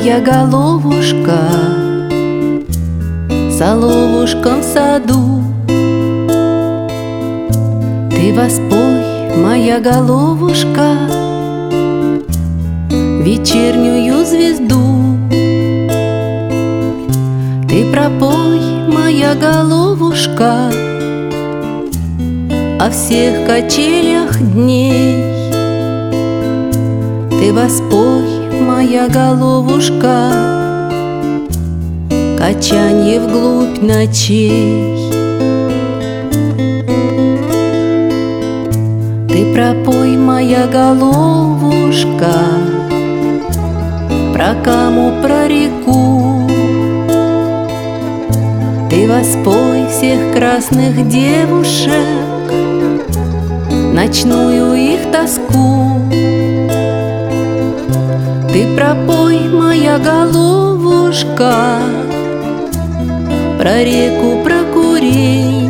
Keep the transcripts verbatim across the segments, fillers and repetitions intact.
моя головушка, соловушком в саду. Ты воспой, моя головушка, вечернюю звезду. Ты пропой, моя головушка, о всех качелях дней. Ты воспой, моя головушка, качанье вглубь ночей. Ты пропой, моя головушка, про Каму, про реку. Ты воспой всех красных девушек, ночную их тоску. Ты пропой, моя головушка, про реку, про курень.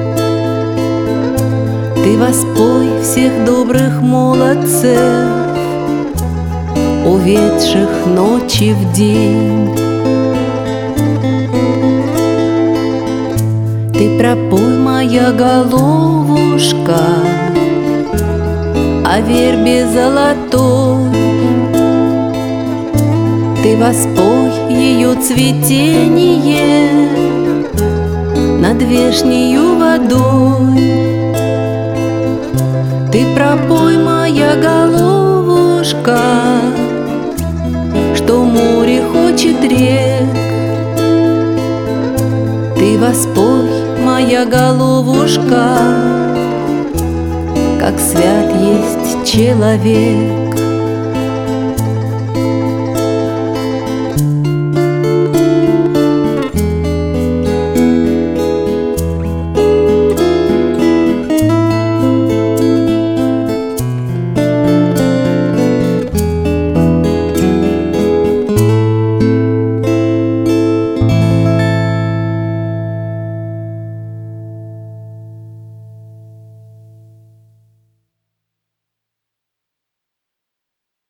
Ты воспой всех добрых молодцев, уведших ночи в день. Ты пропой, моя головушка, о вербе золотой. Ты воспой ее цветение над вешнею водой. Ты пропой, моя головушка, что море хочет рек. Ты воспой, моя головушка, как свят есть человек.